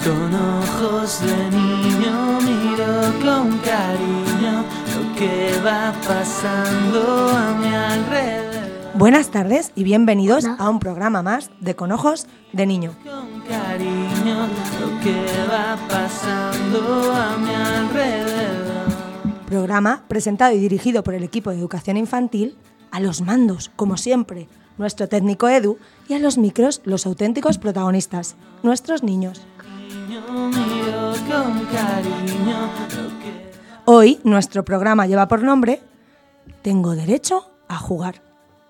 Con ojos de niño miro con cariño lo que va pasando a mi alrededor. Buenas tardes y bienvenidos a un programa más de Con ojos de niño. Con cariño lo que va pasando a mi alrededor. Programa presentado y dirigido por el equipo de educación infantil, a los mandos, como siempre, nuestro técnico Edu, y a los micros, los auténticos protagonistas, nuestros niños. Hoy nuestro programa lleva por nombre Tengo derecho a jugar.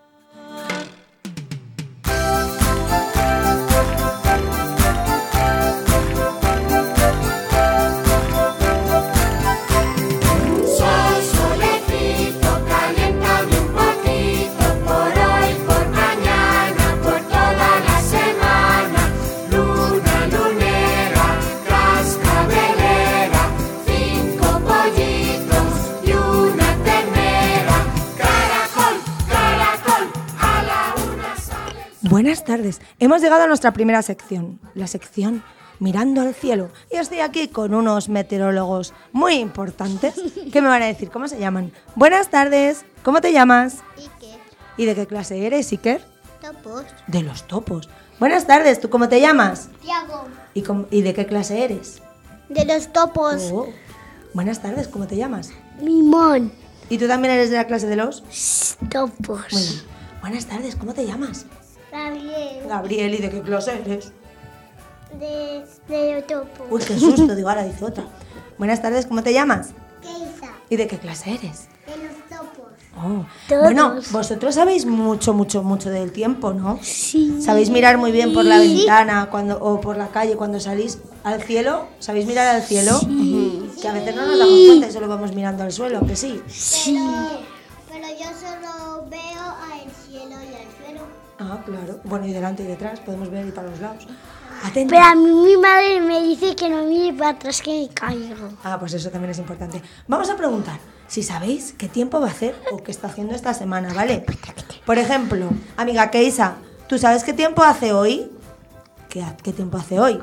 Buenas tardes, hemos llegado a nuestra primera sección, la sección Mirando al cielo. Y estoy aquí con unos meteorólogos muy importantes que me van a decir cómo se llaman. Buenas tardes, ¿cómo te llamas? Iker. ¿Y de qué clase eres, Iker? Topos. De los topos. Buenas tardes, ¿tú cómo te llamas? Tiago. ¿Y de qué clase eres? De los topos. Oh. Buenas tardes, ¿cómo te llamas? Mimón. ¿Y tú también eres de la clase de los? Topos. Muy bien. Buenas tardes, ¿cómo te llamas? Gabriel. Gabriel, ¿y de qué clase eres? De los topos. Uy, qué susto, digo, ahora dice otra. Buenas tardes, ¿cómo te llamas? Keisa. ¿Y de qué clase eres? De los topos. Oh. Todos. Bueno, vosotros sabéis mucho del tiempo, ¿no? Sí. ¿Sabéis mirar muy bien por la ventana o por la calle cuando salís al cielo? ¿Sabéis mirar al cielo? Sí. Que a veces no nos damos cuenta y solo vamos mirando al suelo, ¿que sí? Sí. Pero yo solo veo al cielo y al suelo. Ah, claro. Bueno, y delante y detrás, podemos ver y para los lados. Atento. Pero a mí mi madre me dice que no mire para atrás que me caigo. Ah, pues eso también es importante. Vamos a preguntar si sabéis qué tiempo va a hacer o qué está haciendo esta semana, ¿vale? Por ejemplo, amiga Keisa, ¿tú sabes qué tiempo hace hoy? ¿Qué tiempo hace hoy?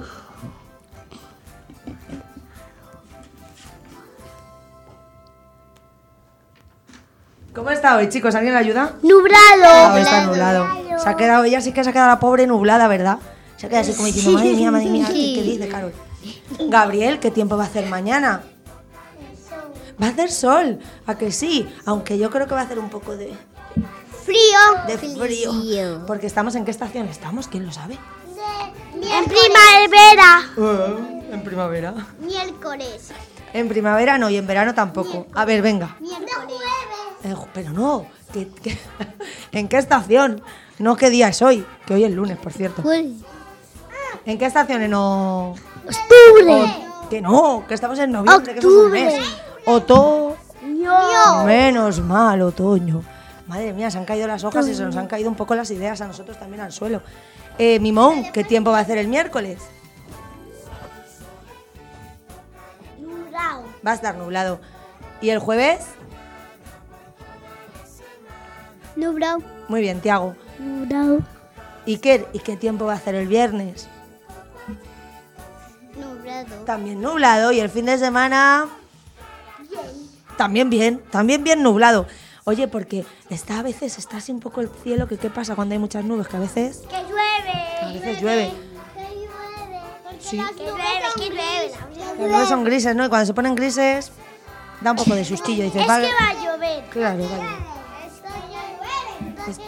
¿Cómo está hoy, chicos? ¿Alguien le ayuda? Nublado. Hoy está nublado. Se ha quedado, ella sí que se ha quedado la pobre nublada, ¿verdad? Se ha quedado así como diciendo, madre mía, ¿qué dice Carol? Gabriel, ¿qué tiempo va a hacer mañana? Va a hacer sol, ¿a que sí? Aunque yo creo que va a hacer un poco de frío. Porque estamos ¿en qué estación estamos? ¿Quién lo sabe? En primavera. En primavera. Miércoles. En primavera no y en verano tampoco. A ver, venga. Miércoles. Pero no, ¿en qué estación? No, ¿qué día es hoy? Que hoy es lunes, por cierto. ¿En qué estación? No. Octubre. Que no, que estamos en noviembre, que eso es un mes. Menos mal, otoño. Madre mía, se han caído las hojas y se nos han caído un poco las ideas a nosotros también al suelo. Mimón, ¿qué tiempo va a hacer el miércoles? Nublado. Va a estar nublado. ¿Y el jueves? Nublado. Muy bien, Tiago. Nublado. Iker, ¿y qué tiempo va a hacer el viernes? Nublado. También nublado. ¿Y el fin de semana? También bien nublado. Oye, porque a veces está así un poco el cielo, que ¿qué pasa cuando hay muchas nubes? Que a veces... Que llueve. A veces llueve. Que llueve. Sí. Que llueve. Las nubes son grises, ¿no? Y cuando se ponen grises, da un poco de sustillo. Dices, Es vale. que va a llover. Claro, vale. Esto llueve. Es-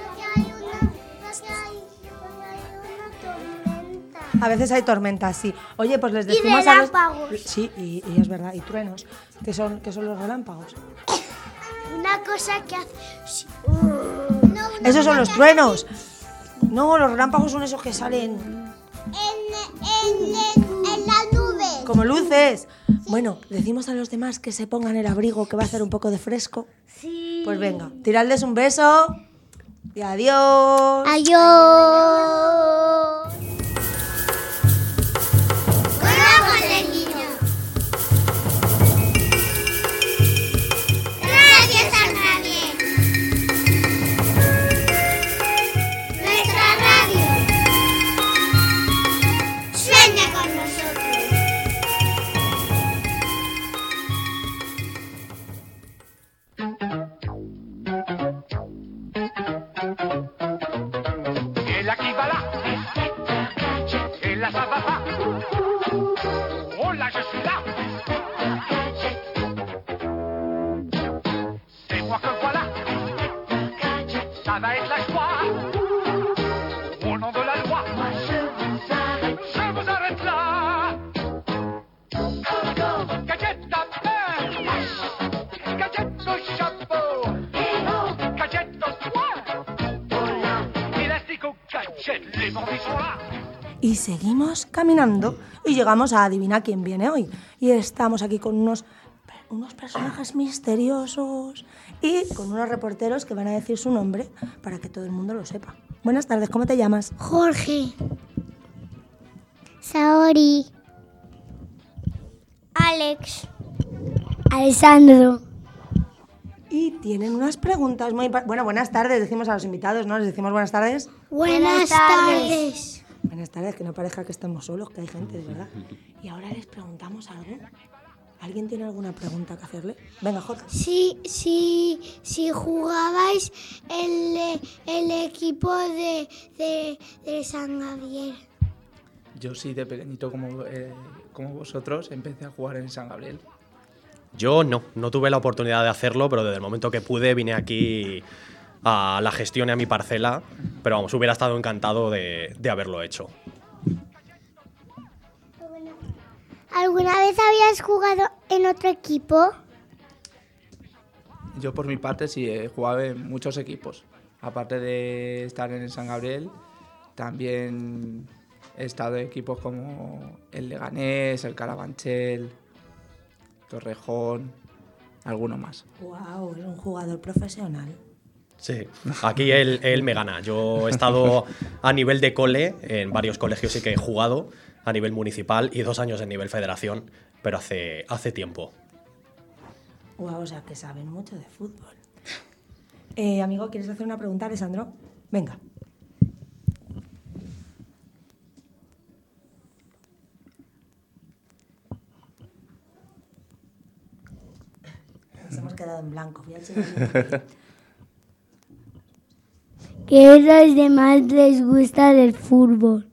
Una tormenta. A veces hay tormentas, sí. Oye, pues les Y decimos a los... relámpagos. Sí, y es verdad. Y truenos. ¿Qué son los relámpagos? Una cosa que hace... Sí. Esos son los truenos. No, los relámpagos son esos que salen En la nube. como luces. Bueno, decimos a los demás que se pongan el abrigo, que va a hacer un poco de fresco. Sí. Pues venga, tiradles un beso y adiós. Adiós. Con el niño. Gracias a nadie. Nuestra radio. Sueña con nosotros. ça va être la joie. Au nom de la loi, moi je vous arrête là. Cachette ta peur, cachette au chapeau, cachette au soin, élastique cachette, les bandits sont là. Y seguimos caminando y llegamos a Adivina quién viene hoy. Y estamos aquí con unos personajes misteriosos y con unos reporteros que van a decir su nombre para que todo el mundo lo sepa. Buenas tardes, ¿cómo te llamas? Jorge. Saori. Alex. Alessandro. Y tienen unas preguntas muy... Bueno, buenas tardes, decimos a los invitados, ¿no? Les decimos buenas tardes. Buenas tardes. Buenas tardes, que no parezca que estamos solos, que hay gente, de verdad. Y ahora les preguntamos algo. ¿Alguien tiene alguna pregunta que hacerle? Venga, Jorge. Si jugabais el equipo de San Gabriel. Yo sí, de pequeñito como vosotros, empecé a jugar en San Gabriel. Yo no tuve la oportunidad de hacerlo, pero desde el momento que pude vine aquí a la gestión y a mi parcela, pero vamos, hubiera estado encantado de haberlo hecho. ¿Alguna vez habías jugado en otro equipo? Yo por mi parte sí he jugado en muchos equipos. Aparte de estar en el San Gabriel, también he estado en equipos como el Leganés, el Carabanchel, Torrejón, alguno más. Wow, es un jugador profesional. Sí, aquí él me gana. Yo he estado a nivel de cole, en varios colegios sí que he jugado, a nivel municipal y 2 años en nivel federación, pero hace tiempo. Wow, o sea, que saben mucho de fútbol. Amigo, ¿quieres hacer una pregunta, Alessandro? Venga. Nos hemos quedado en blanco. ¿Qué es lo que más les gusta del fútbol?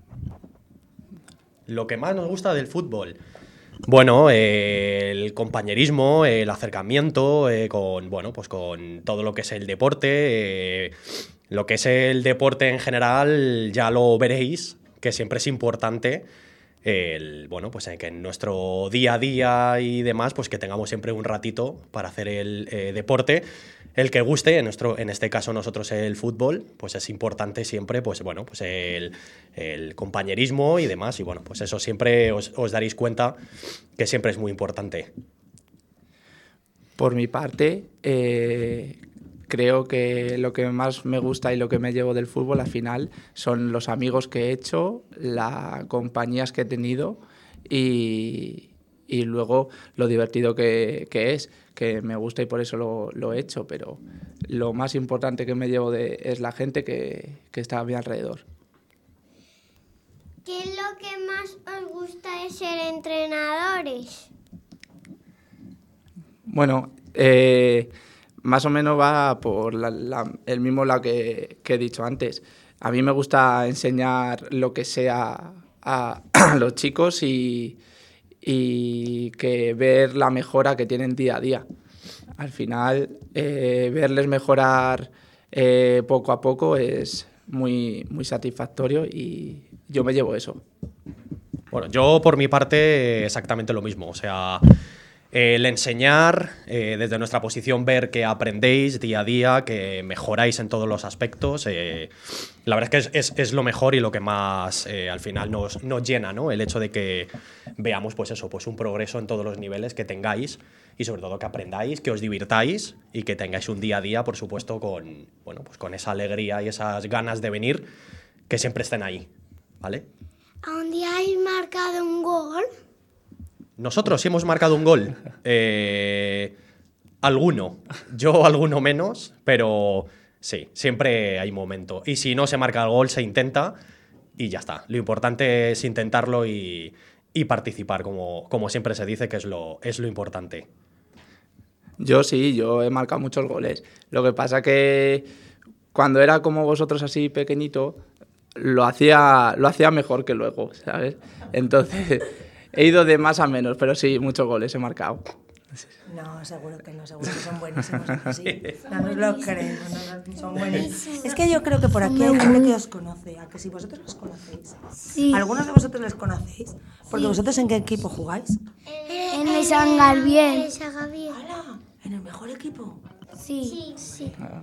Lo que más nos gusta del fútbol, bueno, el compañerismo, el acercamiento con todo lo que es el deporte. Lo que es el deporte en general ya lo veréis, que siempre es importante que en nuestro día a día y demás, pues que tengamos siempre un ratito para hacer el deporte. El que guste, en este caso nosotros el fútbol, pues es importante siempre el compañerismo y demás. Y bueno, pues eso siempre os daréis cuenta que siempre es muy importante. Por mi parte, creo que lo que más me gusta y lo que me llevo del fútbol al final son los amigos que he hecho, las compañías que he tenido y luego lo divertido que es, que me gusta y por eso lo he hecho, pero lo más importante que me llevo es la gente que está a mi alrededor. ¿Qué es lo que más os gusta de ser entrenadores? Bueno, más o menos va por el mismo lado que he dicho antes. A mí me gusta enseñar lo que sea a los chicos y que ver la mejora que tienen día a día. Al final, verles mejorar poco a poco es muy, muy satisfactorio y yo me llevo eso. Bueno, yo por mi parte exactamente lo mismo. O sea, el enseñar, desde nuestra posición ver que aprendéis día a día, que mejoráis en todos los aspectos, la verdad es que es lo mejor y lo que más al final nos llena, ¿no? El hecho de que veamos un progreso en todos los niveles que tengáis y sobre todo que aprendáis, que os divirtáis y que tengáis un día a día, por supuesto, con esa alegría y esas ganas de venir, que siempre estén ahí, ¿vale? ¿A dónde habéis marcado un gol? Nosotros sí hemos marcado un gol. Alguno. Yo alguno menos, pero sí, siempre hay momento. Y si no se marca el gol, se intenta y ya está. Lo importante es intentarlo y participar, como siempre se dice, que es lo importante. Yo sí, yo he marcado muchos goles. Lo que pasa que cuando era como vosotros así pequeñito, lo hacía mejor que luego, ¿sabes? Entonces he ido de más a menos, pero sí, muchos goles he marcado. No, seguro que son buenísimos. Sí. No nos lo creemos, son buenísimos. Es que yo creo que por aquí hay gente que os conoce, a que si vosotros los conocéis. Sí. ¿Algunos de vosotros les conocéis? Porque vosotros ¿en qué equipo jugáis? En el San Gabriel. En San Gabriel. ¡Hala! ¿En el mejor equipo? Sí. Sí. Ah,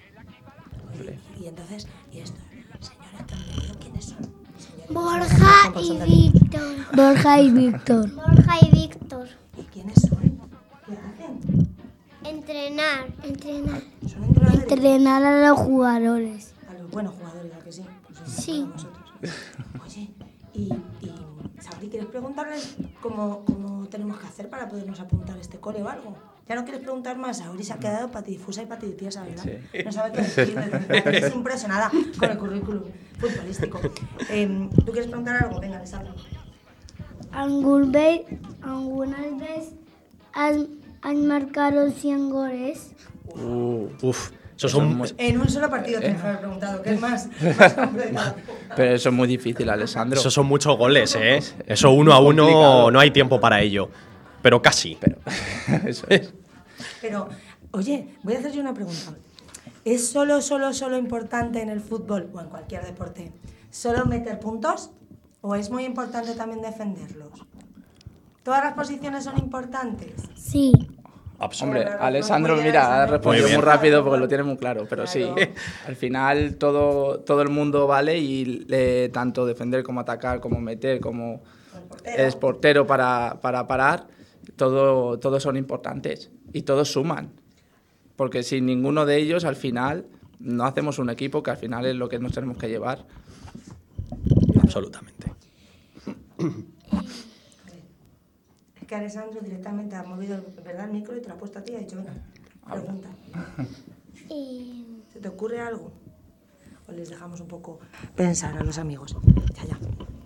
Y entonces, ¿y esto? Señora, ¿quiénes son? Señora, Borja son de- y Víctor. Borja y Víctor. Borja y Víctor. ¿Y quiénes son? ¿Qué hacen? Entrenar. ¿Son entrenadores? Entrenar a los jugadores. A los buenos jugadores, ¿a que sí? Pues son Sí. como vosotros. Oye, y Sabri, ¿quieres preguntarles cómo tenemos que hacer para podernos apuntar a este cole o algo? ¿Ya no quieres preguntar más? Sabri se ha quedado patidifusa y patidifusa, ¿verdad? Sí. No sabe qué decir, es impresionada con el currículum futbolístico. ¿Tú quieres preguntar algo? Venga, Alessandro. ¿Algunas veces han marcado 100 goles? Uf, esos son... En un solo partido te he preguntado, ¿qué es más? Más complicado. Pero eso es muy difícil, Alessandro. Esos son muchos goles, ¿eh? Eso 1 a 1 Complicado. no hay tiempo para ello. Pero casi. Eso es. Pero, oye, voy a hacer yo una pregunta. ¿Es solo importante en el fútbol o en cualquier deporte solo meter puntos? ¿O es muy importante también defenderlos? ¿Todas las posiciones son importantes? Sí. Hombre, Claro, Alessandro, muy bien, mira, ha Alessandro. respondido Muy muy bien. rápido porque lo tiene muy claro, pero sí, Claro. al final todo el mundo vale y tanto defender como atacar, como meter, como es portero para parar, todos son importantes y todos suman, porque sin ninguno de ellos al final no hacemos un equipo que al final es lo que nos tenemos que llevar. Absolutamente. Es que Alessandro directamente ha movido el micro y te lo ha puesto a ti y ha dicho, venga, pregunta. ¿Se te ocurre algo? ¿O les dejamos un poco pensar a los amigos? Ya.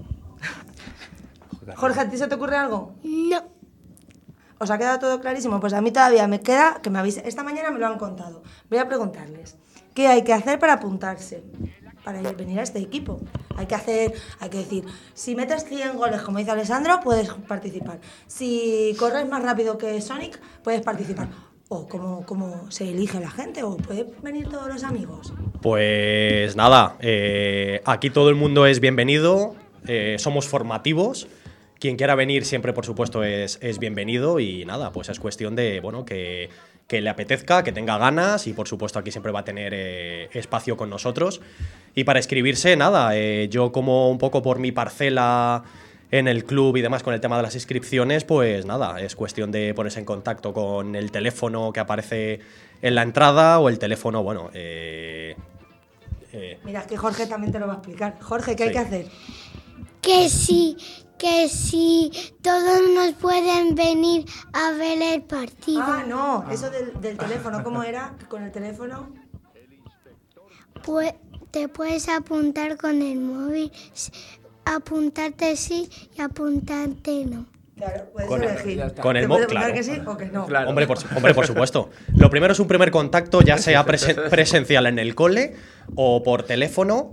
Jorge, ¿a ti se te ocurre algo? No. ¿Os ha quedado todo clarísimo? Pues a mí todavía me queda que me avise. Esta mañana me lo han contado. Voy a preguntarles. ¿Qué hay que hacer para apuntarse? Para venir a este equipo. Hay que decir, si metes 100 goles, como dice Alessandro, puedes participar. Si corres más rápido que Sonic, puedes participar. O cómo se elige la gente, o pueden venir todos los amigos. Pues nada, aquí todo el mundo es bienvenido, somos formativos. Quien quiera venir siempre, por supuesto, es bienvenido y nada, pues es cuestión de, bueno, que le apetezca, que tenga ganas y, por supuesto, aquí siempre va a tener espacio con nosotros. Y para inscribirse, nada, yo como un poco por mi parcela en el club y demás con el tema de las inscripciones, pues nada, es cuestión de ponerse en contacto con el teléfono que aparece en la entrada o el teléfono, bueno... Mira, es que Jorge también te lo va a explicar. Jorge, ¿qué hay Sí. que hacer? Que si todos nos pueden venir a ver el partido. Ah, no, eso del teléfono, ¿cómo era? Con el teléfono. Pues te puedes apuntar con el móvil, apuntarte sí y apuntarte no. Claro, puedes Con el- elegir. ya está. con el Te móvil, puedes apuntar claro. que sí o que no. Claro. Hombre, por supuesto. Lo primero es un primer contacto, ya sea presencial en el cole o por teléfono.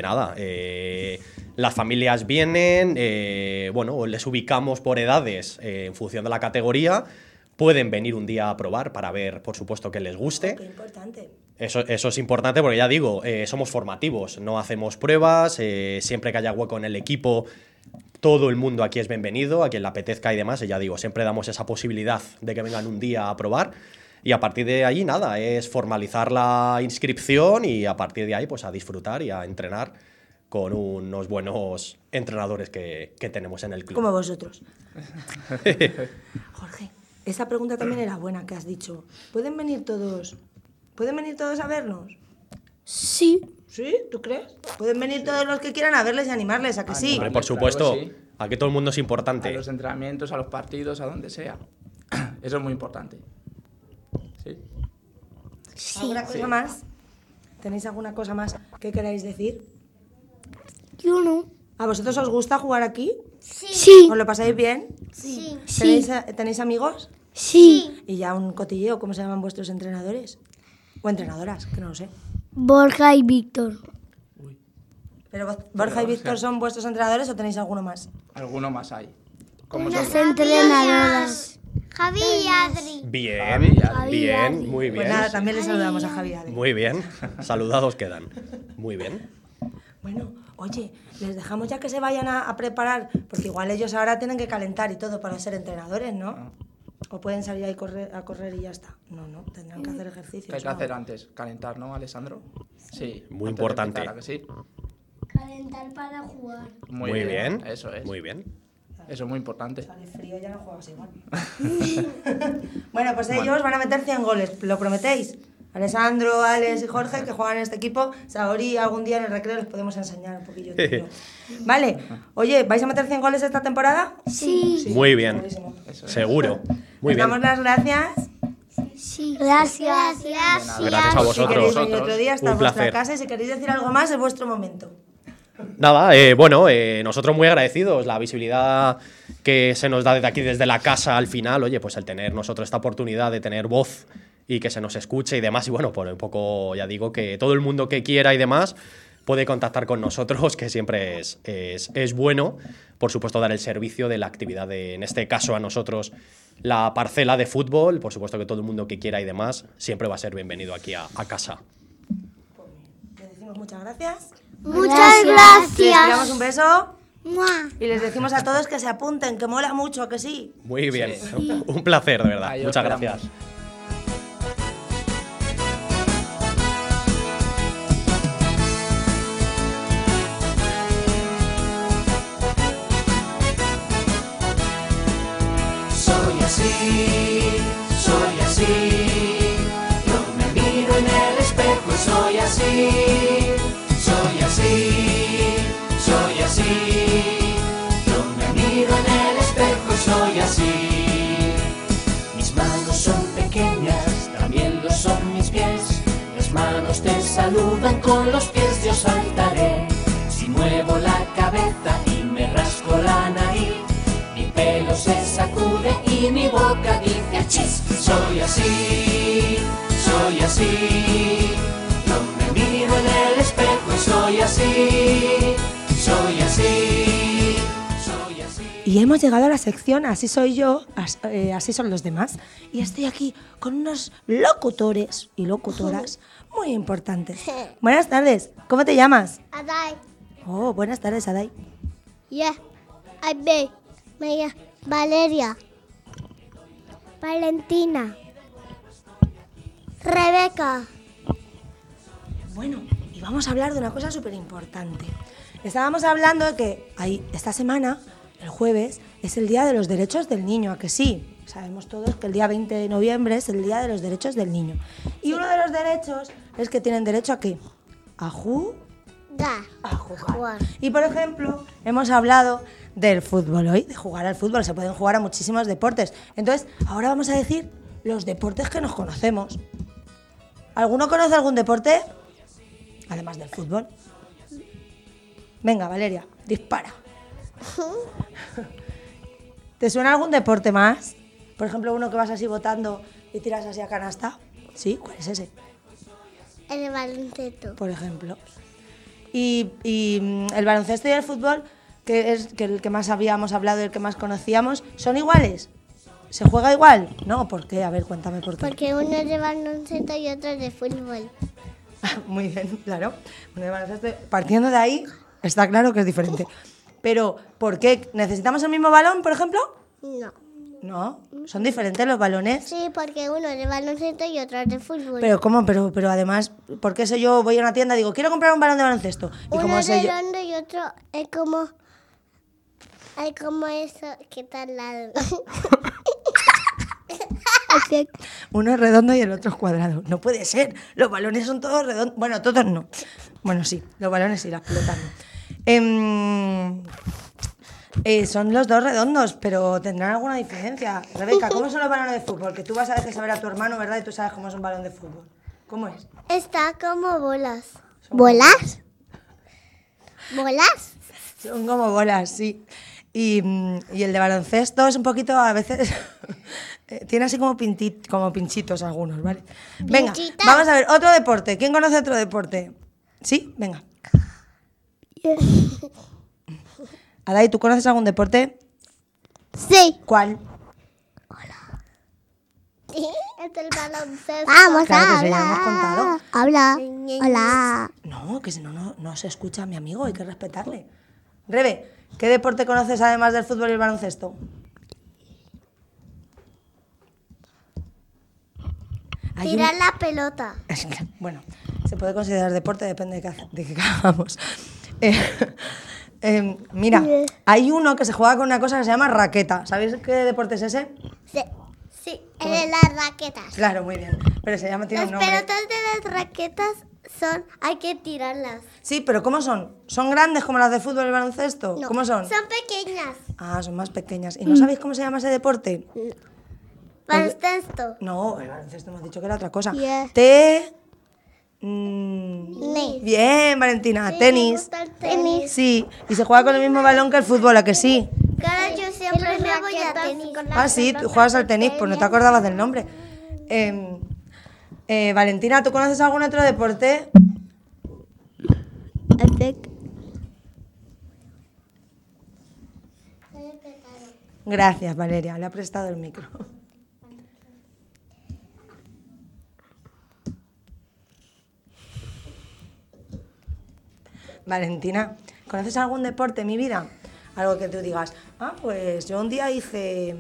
Las familias vienen, bueno, les ubicamos por edades en función de la categoría. Pueden venir un día a probar para ver, por supuesto, que les guste. Qué importante. Eso es importante porque ya digo, somos formativos, no hacemos pruebas, siempre que haya hueco en el equipo, todo el mundo aquí es bienvenido, a quien le apetezca y demás, y ya digo, siempre damos esa posibilidad de que vengan un día a probar y a partir de ahí nada, es formalizar la inscripción y a partir de ahí pues a disfrutar y a entrenar con unos buenos entrenadores que tenemos en el club. Como vosotros. Jorge, esa pregunta también era buena que has dicho. ¿Pueden venir todos a vernos? Sí. ¿Sí? ¿Tú crees? Pueden venir todos los que quieran a verles y animarles, ¿a que sí? Hombre, por Claro supuesto, que sí. aquí todo el mundo es A importante. los entrenamientos, a los partidos, a donde sea. Eso es muy importante. Sí. ¿Alguna cosa más? ¿Tenéis alguna cosa más que queráis decir? Yo no. ¿A vosotros os gusta jugar aquí? Sí. ¿Os lo pasáis bien? Sí. ¿Tenéis amigos? Sí. Y ya un cotilleo, ¿cómo se llaman vuestros entrenadores? O entrenadoras, que no lo sé. Borja y Víctor. ¿Pero Borja y Víctor son vuestros entrenadores o tenéis alguno más? Alguno más hay. ¿Cómo Unas son? entrenadoras. Javi y Adri. Bien, Javi, bien, muy bien. Pues nada, también le saludamos a Javi y Adri. Muy bien, saludados quedan. Muy bien. Bueno, oye, les dejamos ya que se vayan a preparar, porque igual ellos ahora tienen que calentar y todo para ser entrenadores, ¿no? O pueden salir ahí a correr y ya está. No, tendrán que hacer ejercicio. ¿Qué hay que hacer antes? ¿Calentar, no, Alessandro? Sí. Muy antes de importante. empezar, ¿a que sí? Calentar para jugar. Muy bien. Eso es. Muy bien. Eso es muy importante. Sale frío, ya no juegas igual. Bueno, pues ellos van a meter 100 goles, ¿lo prometéis? Alessandro, Alex y Jorge, que juegan en este equipo. Saori, algún día en el recreo les podemos enseñar un poquillo de tiro. Vale, oye, ¿vais a meter 100 goles esta temporada? Sí. Muy bien. Buenísimo. Eso es. Seguro. Muy Les bien. damos las gracias. Sí. Gracias. Gracias a Si queréis vosotros. venir otro día, está Un en vuestra placer. casa y si queréis decir algo más, es vuestro momento. Nada, bueno, nosotros muy agradecidos. La visibilidad que se nos da desde aquí, desde la casa al final, oye, pues el tener nosotros esta oportunidad de tener voz y que se nos escuche y demás. Y bueno, por un poco, ya digo, que todo el mundo que quiera y demás puede contactar con nosotros, que siempre es bueno. Por supuesto, dar el servicio de la actividad de, en este caso a nosotros, la parcela de fútbol. Por supuesto que todo el mundo que quiera y demás siempre va a ser bienvenido aquí a casa. Les decimos muchas gracias. Muchas Les tiramos gracias. un beso ¡Mua! y les decimos a todos que se apunten, que mola mucho, que sí. Muy bien. Un placer, de verdad. Ahí os Muchas esperamos. gracias. Soy así, yo me miro en el espejo y soy así, yo me miro en el espejo y soy así. Mis manos son pequeñas, también lo son mis pies, las manos te saludan, con los pies yo saltaré. Si muevo la cabeza y me rasco la nariz, mi pelo se sacude y mi boca dice achis. Soy así, yo me miro en el espejo y soy así. Y hemos llegado a la sección Así soy yo, así son los demás. Y estoy aquí con unos locutores y locutoras muy importantes. Buenas tardes, ¿cómo te llamas? Adai. Oh, buenas tardes, Adai. Yeah. Adai. Maya. Valeria. Valentina. Rebeca. Bueno, y vamos a hablar de una cosa súper importante. Estábamos hablando de que esta semana, el jueves, es el Día de los Derechos del Niño, ¿a que sí? Sabemos todos que el día 20 de noviembre es el Día de los Derechos del Niño. Y uno de los derechos es que tienen derecho a ¿qué? A jugar. Y por ejemplo, hemos hablado del fútbol hoy, de jugar al fútbol. Se pueden jugar a muchísimos deportes. Entonces, ahora vamos a decir los deportes que nos conocemos. ¿Alguno conoce algún deporte? Además del fútbol. Venga, Valeria, dispara. ¿Te suena algún deporte más? Por ejemplo, uno que vas así botando y tiras así a canasta. ¿Sí? ¿Cuál es ese? El baloncesto. Por ejemplo. Y el baloncesto y el fútbol, que es el que más habíamos hablado y el que más conocíamos, ¿son iguales? ¿Se juega igual? No, ¿por qué? A ver, cuéntame por qué. Porque uno es de baloncesto y otro es de fútbol. Muy bien, claro. Uno de baloncesto, partiendo de ahí, está claro que es diferente. Pero, ¿por qué? ¿Necesitamos el mismo balón, por ejemplo? No. No, son diferentes los balones. Sí, porque uno es de baloncesto y otro es de fútbol. Pero ¿cómo? Pero además, ¿por qué sé yo? Voy a una tienda y digo, quiero comprar un balón de baloncesto. ¿Y uno cómo es sé yo? redondo y otro es como... Es como eso que está al lado. Uno es redondo y el otro es cuadrado. No puede ser. Los balones son todos redondos. Bueno, todos no. Bueno, sí, los balones sí, las pelotas no. Son los dos redondos, pero tendrán alguna diferencia. Rebeca, ¿cómo son los balones de fútbol? Que tú vas a veces a ver a tu hermano, ¿verdad? Y tú sabes cómo es un balón de fútbol. ¿Cómo es? Está como bolas. ¿Bolas? ¿Bolas? Son como bolas, sí. Y el de baloncesto es un poquito, a veces, tiene así como pinchitos algunos, ¿vale? Venga, ¿Pinchitas? vamos a ver, otro deporte. ¿Quién conoce otro deporte? ¿Sí? Venga. Adai, ¿tú conoces algún deporte? Sí. ¿Cuál? Es el baloncesto. Vamos Claro, que a eso ya lo hemos hablar. contado. Habla. Hola. No, que si no, no se escucha a mi amigo, hay que respetarle. Rebe, ¿qué deporte conoces además del fútbol y el baloncesto? Hay Tirar la pelota. Bueno, se puede considerar deporte, depende de qué hagamos. Mira, hay uno que se juega con una cosa que se llama raqueta. ¿Sabéis qué deporte es ese? Sí, el de las raquetas. Claro, muy bien. Pero se llama, tiene Las un nombre. pelotas de las raquetas hay que tirarlas. Sí, pero ¿cómo son? ¿Son grandes como las de fútbol y baloncesto? No, ¿Cómo son? Son pequeñas. Ah, son más pequeñas. ¿Y no sabéis cómo se llama ese deporte? Baloncesto. No, el baloncesto hemos dicho que era otra cosa. Yeah. Bien, Valentina, tenis. Me gusta el tenis. Sí, y se juega con el mismo balón que el fútbol, ¿a que sí? Claro, yo siempre me voy a tenis. Ah, sí, tú juegas al tenis, pues no te acordabas del nombre. Valentina, ¿tú conoces algún otro deporte? Gracias, Valeria, le ha prestado el micro. Valentina, ¿conoces algún deporte, mi vida? Algo que tú digas, pues yo un día hice...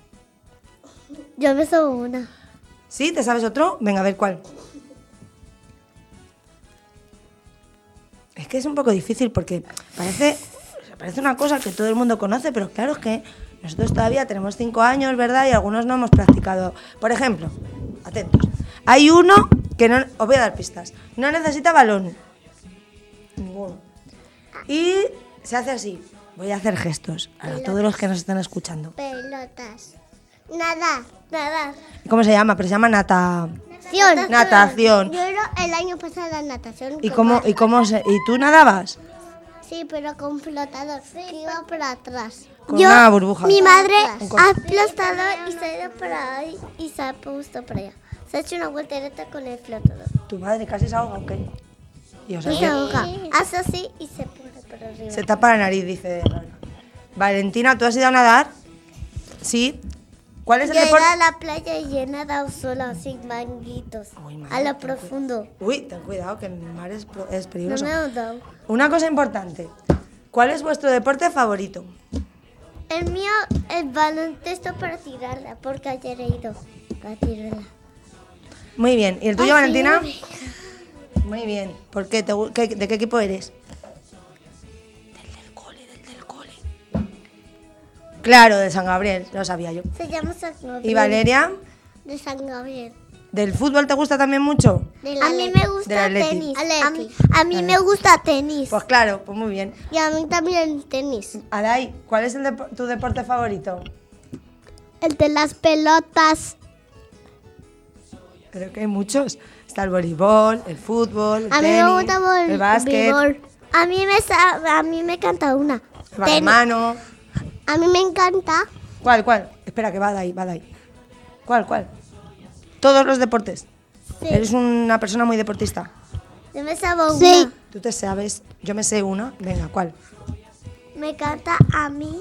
Yo me subo una. ¿Sí? ¿Te sabes otro? Venga, a ver cuál. Es que es un poco difícil porque parece una cosa que todo el mundo conoce, pero claro, es que nosotros todavía tenemos 5 años, ¿verdad? Y algunos no hemos practicado. Por ejemplo, atentos, hay uno que no... Os voy a dar pistas. No necesita balón. Ninguno. Y se hace así. Voy a hacer gestos a todos los que nos están escuchando. Pelotas. Nadar. ¿Cómo se llama? Pero se llama natación. Yo era el año pasado en natación. ¿Y tú nadabas? Sí, pero con flotador. Que iba para atrás. Con una burbuja. Mi madre Un ha flotado y se ha ido para ahí y se ha puesto para allá. Se ha hecho una voltereta con el flotador. Tu madre casi se ahoga, ¿ok? Y o sea, Y se ahoga. Hace así y se pone para arriba. se tapa la nariz, dice Laura. Valentina, ¿tú has ido a nadar? Sí. ¿Cuál es el Yo he ido deporte? a la playa y he nadado sola, sin manguitos. Uy, madre, A lo ten profundo. Uy, ten cuidado, que el mar es No peligroso. me he dado. Una cosa importante. ¿Cuál es vuestro deporte favorito? El mío, el baloncesto para tirarla, porque ayer he ido para tirarla. Muy bien. ¿Y el tuyo, Ay, Valentina? sí, Muy bien. ¿Por qué? ¿De qué equipo eres? Del cole. Claro, de San Gabriel, lo sabía yo. Se llama San Gabriel. ¿Y Valeria? De San Gabriel. ¿Del fútbol te gusta también mucho? A mí me gusta Del Atleti. tenis. A mí me gusta tenis. Pues claro, pues muy bien. Y a mí también el tenis. Adai, ¿cuál es tu deporte favorito? El de las pelotas. Creo que hay muchos. Está el voleibol, el fútbol, el A mí tenis, me gusta el básquet, A mí me encanta una. el balonmano. A mí me encanta. ¿Cuál? Espera, que va de ahí. ¿Cuál? Todos los deportes. Sí. Eres una persona muy deportista. Yo me sabo una. Tú te sabes, yo me sé una. Venga, ¿cuál? Me encanta a mí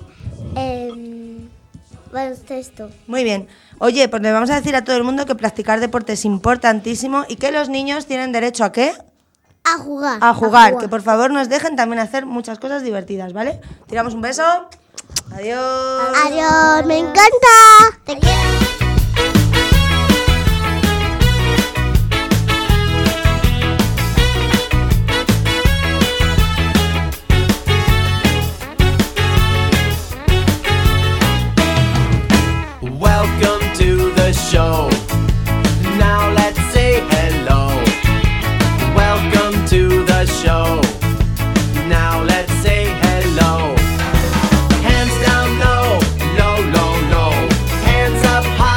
baloncesto. Muy bien. Oye, pues le vamos a decir a todo el mundo que practicar deporte es importantísimo y que los niños tienen derecho ¿a qué? A jugar. A jugar. Que por favor nos dejen también hacer muchas cosas divertidas, ¿vale? Tiramos un beso. Adiós. Adiós, me encanta. Te quiero. Welcome to the show. Now let's say hello. Welcome to the show. Now let's say hello. Hands down low, low, low, low. Hands up high.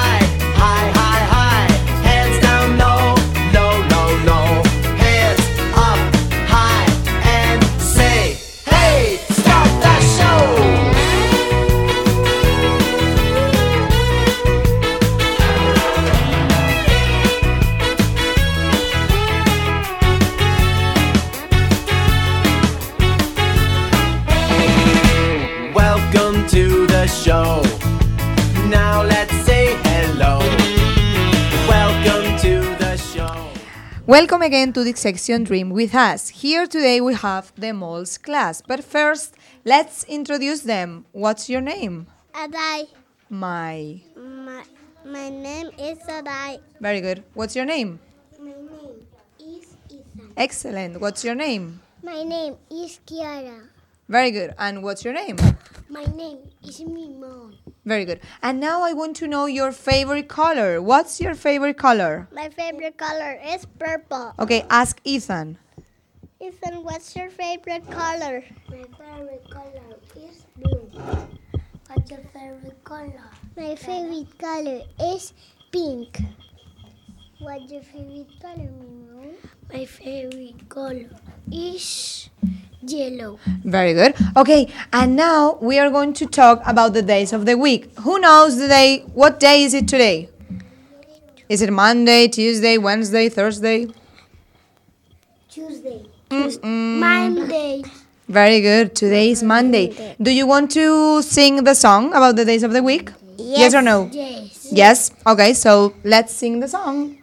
Welcome again to the section Dream with us. Here today we have the Moles class. But first, let's introduce them. What's your name? Adai. My name is Adai. Very good. What's your name? My name is Ethan. Excellent. What's your name? My name is Kiara. Very good. And what's your name? My name is Mimon. Very good. And now I want to know your favorite color. What's your favorite color? My favorite color is purple. Okay, ask Ethan. Ethan, what's your favorite color? My favorite color is blue. What's your favorite color? My favorite color is pink. What's your favorite color, Mimon? My favorite color is yellow. Very good. Okay, and now we are going to talk about the days of the week. Who knows the day? What day is it today? Is it Monday, Tuesday, Wednesday, Thursday? Tuesday. Monday. Very good. Today is Monday. Do you want to sing the song about the days of the week? Yes or no? Yes. Yes? Okay, so let's sing the song.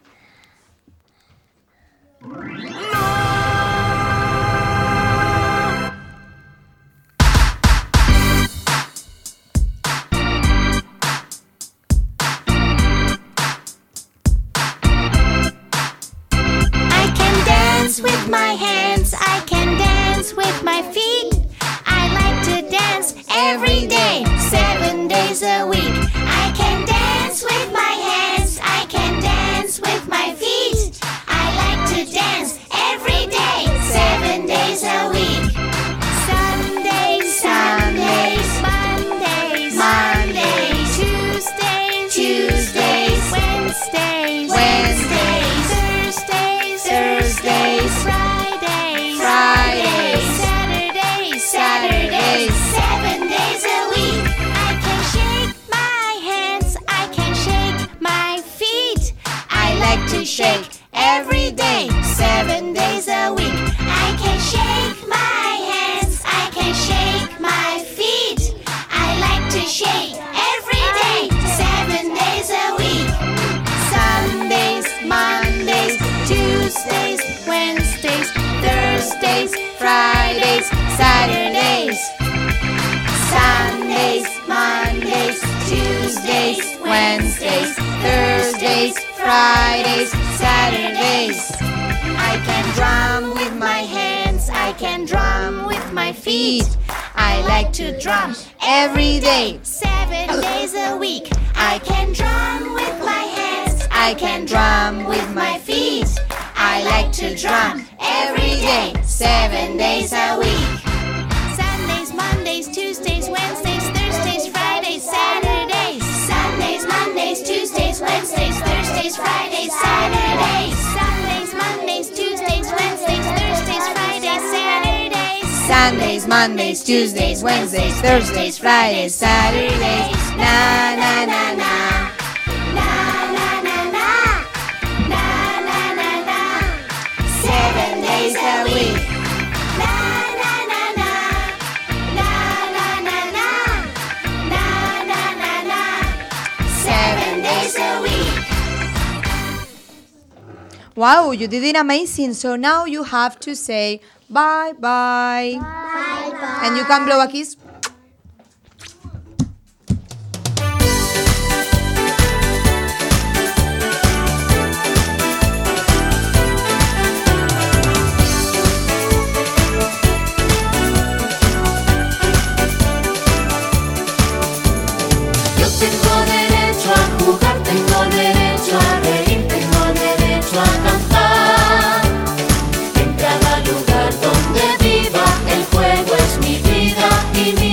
With my hands, I can dance with my feet. I like to dance every day, 7 days a week. I can dance with my hands, I can dance with my feet. I like to dance every day, 7 days a week. Sundays, Sundays, Mondays, Mondays, Tuesdays, Tuesdays, Wednesdays, Wednesdays, Thursdays, Thursdays, Fridays, Fridays, Saturdays, Saturdays, 7 days a week. I can shake my hands, I can shake my feet. I like to shake every day, 7 days a week. I can shake my hands, I can shake my feet. I like to shake every day, 7 days a week. Sundays, Mondays, Tuesdays, Wednesdays, Thursdays, Fridays, Saturdays, Sundays, Mondays, Tuesdays, Wednesdays, Thursdays, Fridays, Saturdays. I can drum with my hands, I can drum with my feet. I like to drum every day, 7 days a week. I can drum with my hands, I can drum with my feet. I like to drum every day, 7 days a week. Sundays, Mondays, Tuesdays, Wednesdays, Thursdays, Fridays, Saturdays. Sundays, Mondays, Tuesdays, Wednesdays, Thursdays, Fridays, Saturdays. Sundays, Mondays, Tuesdays, Wednesdays, Thursdays, Fridays, Saturdays. Sundays, Mondays, Tuesdays, Wednesdays, Thursdays, Fridays, Saturdays. Na na na na. 7 days a week. Na na na na. Na na na na. Na na na na. 7 days a week. Wow, you did it amazing. So now you have to say bye bye. Bye bye. And you can blow a kiss. Tengo derecho a jugar, tengo derecho a reír, tengo derecho a cantar. En cada lugar donde viva, el juego es mi vida y mi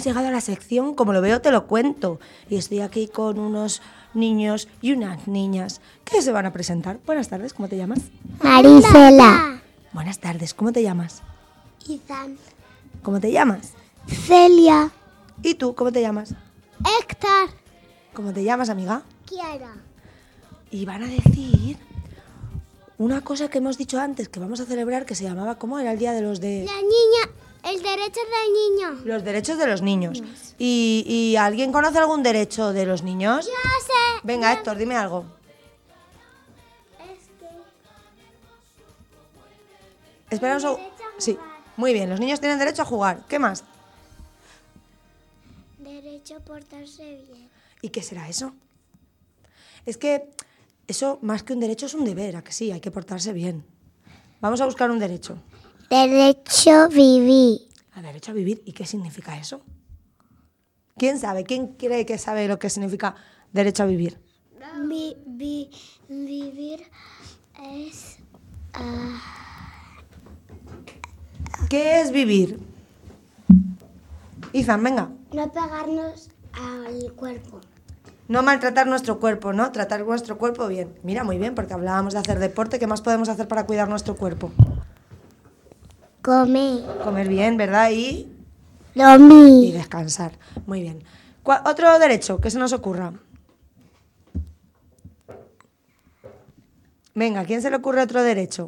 hemos llegado a la sección Como lo veo te lo cuento. Y estoy aquí con unos niños y unas niñas que se van a presentar. Buenas tardes, ¿cómo te llamas? Marisela. Buenas tardes, ¿cómo te llamas? Izan. ¿Cómo te llamas? Celia. ¿Y tú, cómo te llamas? Héctor. ¿Cómo te llamas, amiga? Kiara. Y van a decir una cosa que hemos dicho antes, que vamos a celebrar, que se llamaba, ¿cómo era el día de los de...? La niña, el derecho del niño. Los derechos de los niños. ¿Y alguien conoce algún derecho de los niños? Yo sé. Venga, Héctor, dime algo. Espera un segundo. Sí, muy bien, los niños tienen derecho a jugar. ¿Qué más? Derecho a portarse bien. ¿Y qué será eso? Es que eso, más que un derecho, es un deber, ¿a que sí? Hay que portarse bien. Vamos a buscar un derecho. Derecho a vivir. ¿El derecho a vivir? ¿Y qué significa eso? ¿Quién sabe? ¿Quién cree que sabe lo que significa derecho a vivir? Vivir es... ¿Qué es vivir? Izan, venga. no pegarnos al cuerpo. No maltratar nuestro cuerpo, ¿no? Tratar nuestro cuerpo bien. Mira, muy bien, porque hablábamos de hacer deporte. ¿Qué más podemos hacer para cuidar nuestro cuerpo? Comer. Comer bien, ¿verdad? Y Dormir. descansar. Muy bien. Otro derecho que se nos ocurra. Venga, ¿a quién se le ocurre otro derecho?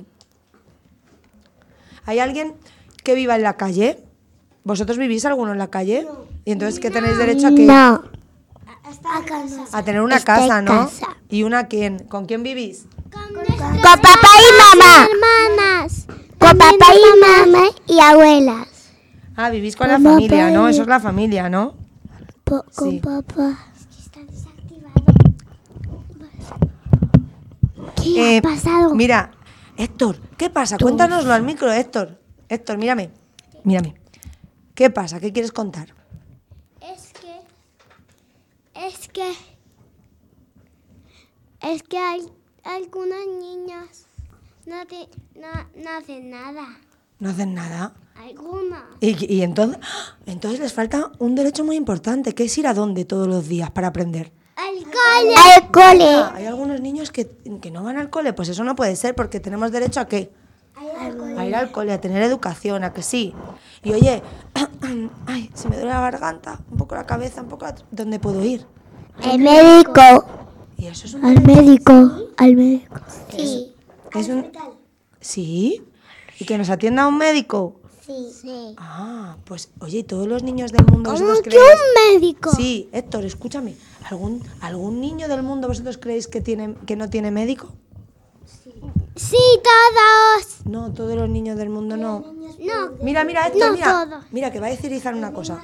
¿Hay alguien que viva en la calle? ¿Vosotros vivís alguno en la calle? No. ¿Y entonces qué tenéis derecho a qué? No. A tener una Esta casa, ¿no? casa. ¿Y una quién? ¿Con quién vivís? Con papá y mamá. Hermanas. Con papá y mamá y abuelas. Ah, vivís con la Con familia, papá ¿no? y- Eso es la familia, ¿no? Con Sí. papá. Está desactivado. ¿Qué ha pasado? Mira, Héctor, ¿qué pasa? Cuéntanoslo al micro, Héctor. Héctor, mírame. Mírame. ¿Qué pasa? ¿Qué quieres contar? Es que hay algunas niñas no hacen nada. No hacen nada. Algunas. Y entonces, entonces les falta un derecho muy importante, que es ir a dónde todos los días para aprender. Al cole. Al cole. Hay algunos niños que no van al cole, pues eso no puede ser, porque tenemos derecho a ¿qué? A ir al cole, a tener educación, a que sí. Y oye, ay, se me duele la garganta, un poco la cabeza, un poco ¿dónde puedo ir? El médico. Y eso es un Al médico. Al médico. Sí. es un ¿Sí? ¿Y que nos atienda un médico? Sí. Ah, pues oye, ¿y todos los niños del mundo ¿Cómo vosotros que creéis? un médico? Sí, Héctor, escúchame. ¿Algún niño del mundo vosotros creéis que no tiene médico? Sí, todos. No, todos los niños del mundo no. No. Mira, Héctor, No mira. todos. Mira, que va a decir Izan una cosa.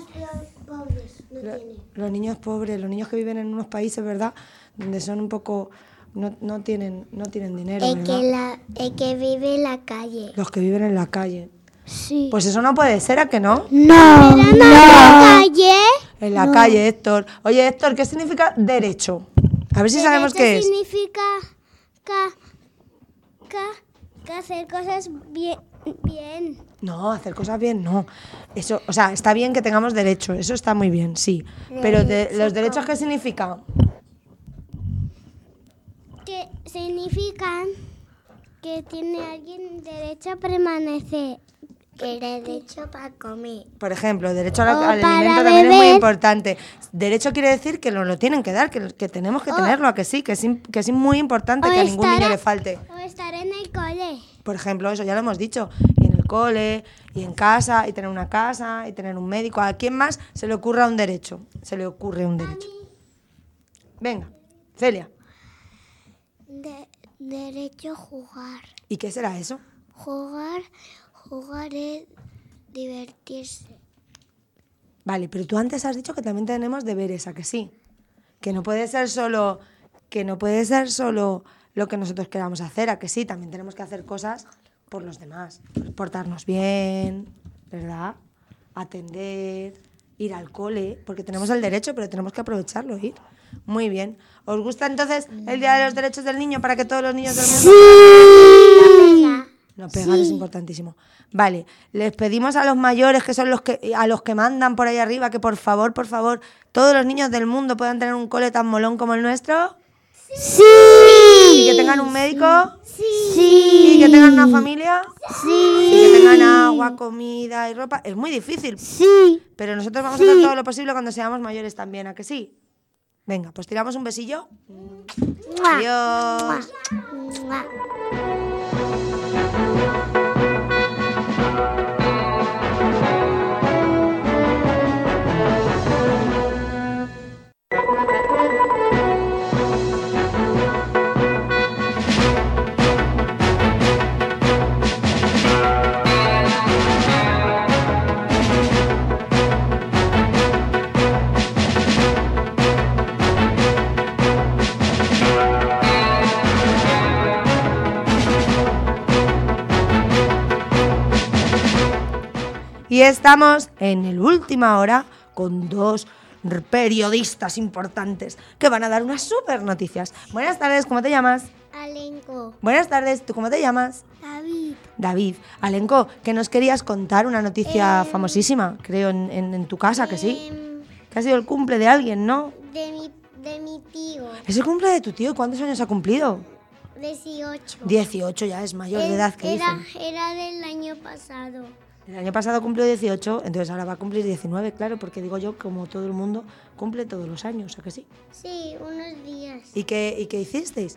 Los niños pobres, los niños que viven en unos países, ¿verdad? Donde son un poco... No tienen dinero, ¿verdad? El que vive en la calle. Los que viven en la calle. Sí. Pues eso no puede ser, ¿a que no? No. ¿En la calle? En la calle, Héctor. Oye, Héctor, ¿qué significa derecho? A ver si sabemos qué es. Significa que hacer cosas bien. No, hacer cosas bien, no. Eso, o sea, está bien que tengamos derecho, eso está muy bien, sí. Pero ¿los derechos qué significan? Que significan que tiene alguien derecho a permanecer. El derecho para comer. Por ejemplo, el derecho al O para alimento también es muy beber. importante. Derecho quiere decir que nos lo tienen que dar, que tenemos que tenerlo, a que sí, que es muy importante que a ningún niño le falte. O estar en el cole. Por ejemplo, eso ya lo hemos dicho, y en el cole, y en casa, y tener una casa, y tener un médico. ¿A quién más se le ocurra un derecho? Se le ocurre un derecho. Venga, Celia. Derecho a jugar. ¿Y qué será eso? Jugar es divertirse. Vale, pero tú antes has dicho que también tenemos deberes, ¿a que sí? Que no puede ser solo lo que nosotros queramos hacer, ¿a que sí? También tenemos que hacer cosas por los demás. Portarnos bien, ¿verdad? Atender, ir al cole, porque tenemos el derecho, pero tenemos que aprovecharlo, ir. Muy bien. ¿Os gusta entonces el Día de los Derechos del Niño para que todos los niños del mundo... No, pegar es importantísimo. Vale, les pedimos a los mayores, que son a los que mandan por ahí arriba, que por favor, todos los niños del mundo puedan tener un cole tan molón como el nuestro. Sí. Y que tengan un médico. Sí. Y que tengan una familia. Sí. Y que tengan agua, comida y ropa. Es muy difícil. Sí. Pero nosotros vamos a hacer todo lo posible cuando seamos mayores también, ¿a que sí? Venga, pues tiramos un besillo. Adiós. Y estamos en el última hora con 2 periodistas importantes que van a dar unas súper noticias. Buenas tardes, ¿cómo te llamas? Alenco. Buenas tardes, ¿tú cómo te llamas? David. David. Alenco, que nos querías contar una noticia famosísima, creo, en tu casa, que sí. Que ha sido el cumple de alguien, ¿no? De mi tío. ¿Es el cumple de tu tío? ¿Cuántos años ha cumplido? 18. 18, ya es mayor de edad, que dicen. Era del año pasado. El año pasado cumplió 18, entonces ahora va a cumplir 19, claro, porque digo yo, como todo el mundo, cumple todos los años, ¿a que sí? Sí, unos días. ¿Y qué hicisteis?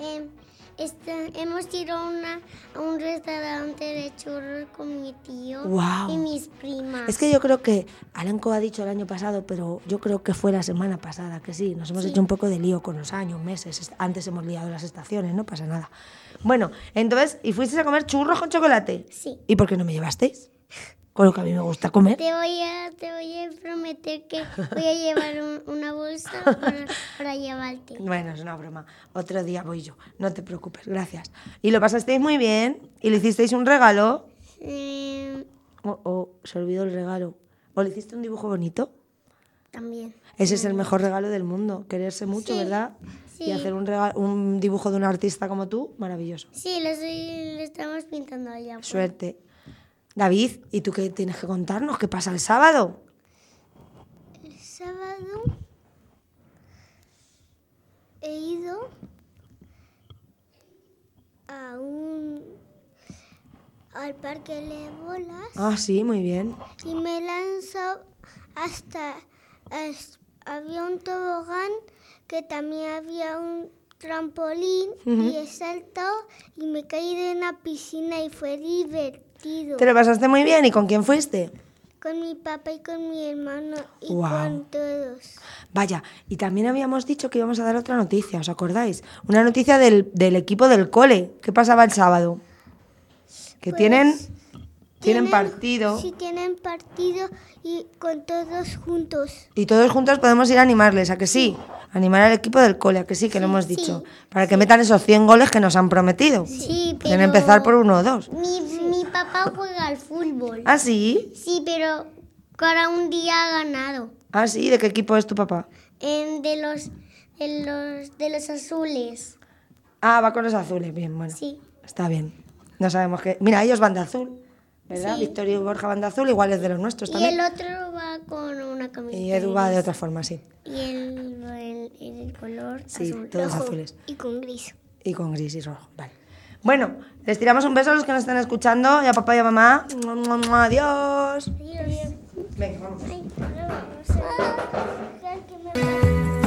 Hemos ido a un restaurante de churros con mi tío Wow. y mis primas. Es que yo creo que Alenco ha dicho el año pasado, pero yo creo que fue la semana pasada, que sí, nos hemos hecho un poco de lío con los años, meses, antes hemos liado las estaciones, no pasa nada. Bueno, entonces, ¿y fuisteis a comer churros con chocolate? Sí. ¿Y por qué no me llevasteis? Con lo que a mí me gusta comer. Te voy a prometer que voy a llevar una bolsa para llevarte. Bueno, es una broma. Otro día voy yo. No te preocupes, gracias. ¿Y lo pasasteis muy bien? ¿Y le hicisteis un regalo? Se olvidó el regalo. ¿O le hiciste un dibujo bonito? También. Ese es el mejor regalo del mundo. Quererse mucho, ¿verdad? Sí. Y hacer un dibujo de un artista como tú, maravilloso. Sí, lo estamos pintando allá. Suerte. David, ¿y tú qué tienes que contarnos? ¿Qué pasa el sábado? El sábado he ido al parque de bolas. Ah, sí, muy bien. Y me lanzo había un tobogán, que también había un trampolín, y he saltado y me caí de una piscina y fue divertido. ¿Te lo pasaste muy bien? ¿Y con quién fuiste? Con mi papá y con mi hermano y Guau. con todos. Vaya, y también habíamos dicho que íbamos a dar otra noticia, ¿os acordáis? Una noticia del equipo del cole. ¿Qué pasaba el sábado? Que Pues, tienen partido. Sí, tienen partido y con todos juntos. Y todos juntos podemos ir a animarles, ¿a que sí? Animar al equipo del cole, ¿a que sí? Que lo hemos dicho. Para que metan esos 100 goles que nos han prometido. Sí, Pueden pero empezar por 1 o 2. Mi papá juega al fútbol. ¿Ah, sí? Sí, pero cada un día ha ganado. ¿Ah, sí? ¿De qué equipo es tu papá? De los azules. Ah, va con los azules, bien, bueno. Sí. Está bien. No sabemos qué. Mira, ellos van de azul, ¿verdad? Sí. Victoria y Borja van de azul, igual es de los nuestros Y también. el otro va con una camiseta. Y Edu va de gris. otra forma, sí. Y el color Sí, azul. todos rojo. azules. Y con gris. Y con gris y rojo, vale. Bueno, les tiramos un beso a los que nos están escuchando, y a papá y a mamá. ¡Mua, mua, mua! ¡Adiós! Adiós. Venga, vamos. Ay, ahora vamos a dejar que me...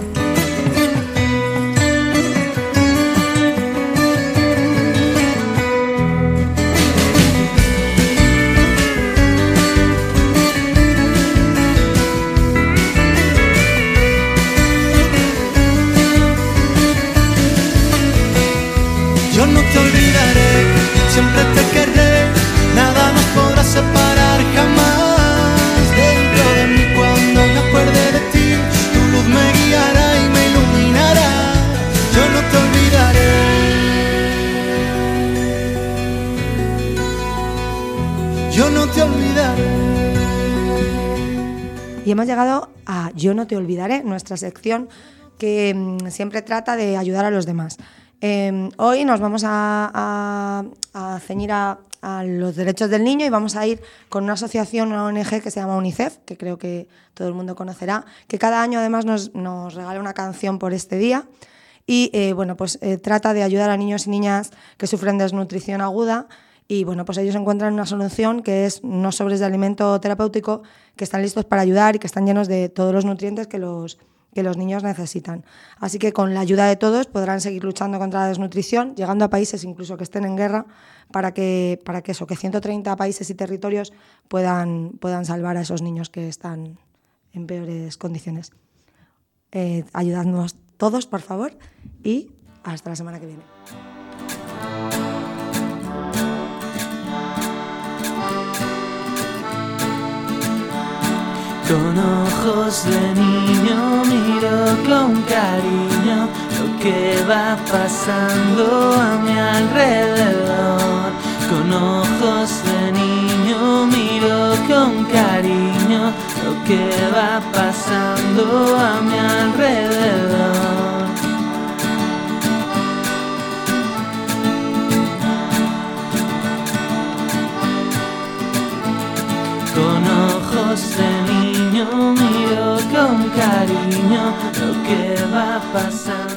Yo no te olvidaré, siempre te querré, nada nos podrá separar jamás. Dentro de mí cuando me acuerde de ti, tu luz me guiará y me iluminará. Yo no te olvidaré. Yo no te olvidaré. Y hemos llegado a Yo no te olvidaré, nuestra sección que siempre trata de ayudar a los demás. Hoy nos vamos a ceñir a los derechos del niño y vamos a ir con una asociación, una ONG que se llama UNICEF, que creo que todo el mundo conocerá, que cada año además nos regala una canción por este día y trata de ayudar a niños y niñas que sufren desnutrición aguda y pues ellos encuentran una solución que es unos sobres de alimento terapéutico que están listos para ayudar y que están llenos de todos los nutrientes que los niños necesitan. Así que con la ayuda de todos podrán seguir luchando contra la desnutrición, llegando a países incluso que estén en guerra, para que 130 países y territorios puedan salvar a esos niños que están en peores condiciones. Ayudadnos todos, por favor, y hasta la semana que viene. Con ojos de niño miro con cariño lo que va pasando a mi alrededor. Con ojos de niño miro con cariño lo que va pasando a mi alrededor. Con ojos de niño miro con cariño lo que va pasando.